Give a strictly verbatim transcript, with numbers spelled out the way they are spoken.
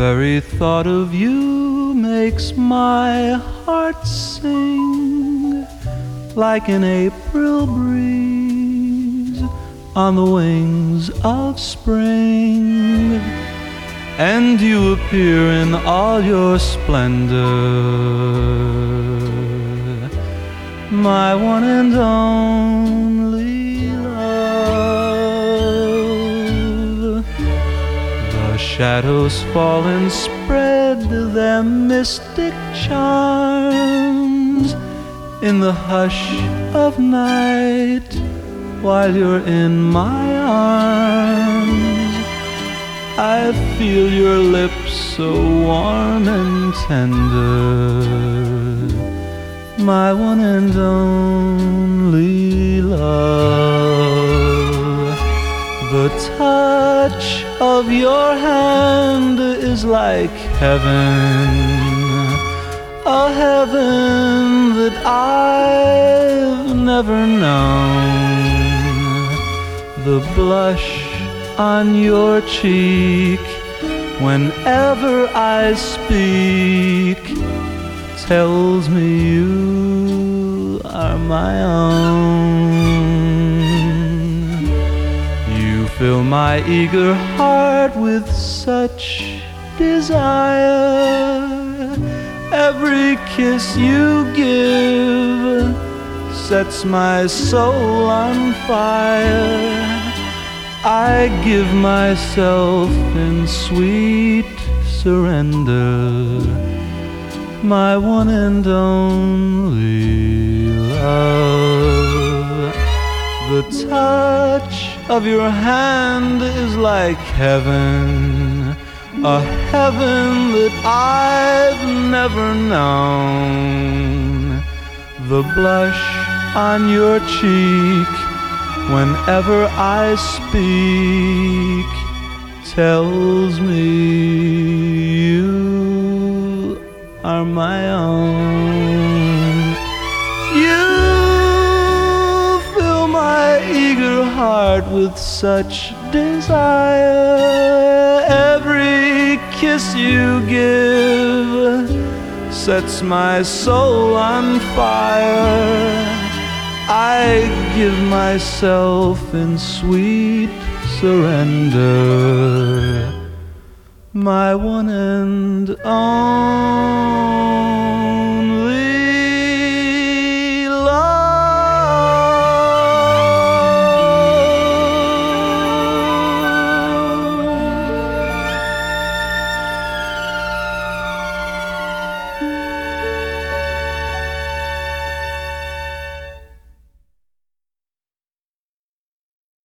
very thought of you makes my heart sing like an April breeze on the wings of spring, and you appear in all your splendor, my one and only love. The shadows fall and spread their mystic charms in the hush of night while you're in my arms. I feel your lips so warm and tender, my one and only love. The touch of your hand is like heaven, a heaven that I've never known. The blush on your cheek whenever I speak tells me you are my own. You fill my eager heart with such desire. Every kiss you give sets my soul on fire. I give myself in sweet surrender, my one and only love. The touch of your hand is like heaven, a heaven that I've never known. The blush on your cheek whenever I speak tells me you are my own. You fill my eager heart with such desire. Every kiss you give sets my soul on fire. I give myself in sweet surrender, my one and only